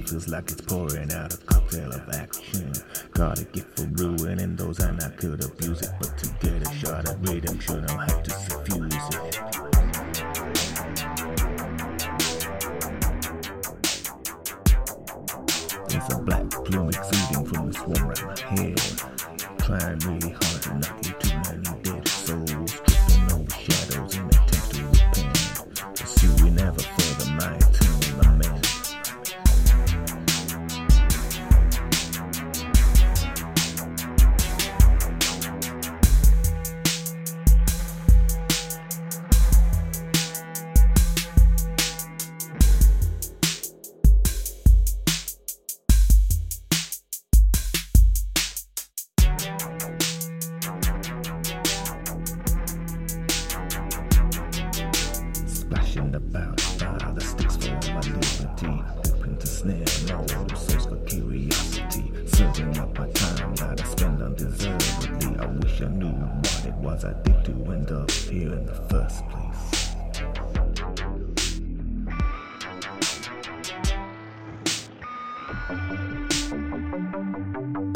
feels like it's pouring out a cocktail of action. Got a gift for ruining those and I could abuse it, but to get a shot at redemption I'll have to suffuse it. There's a black plume exuding from the swarm right my head, trying really hard to knock you too many dead souls, tripping over shadows in attempt to repent, pursuing ever further my eternal lament. Splashing about fire that sticks for my liberty, hoping to snare my world of souls for curiosity, serving up my time that I spend undeservedly. I wish I knew what it was I did to end up here in the first place.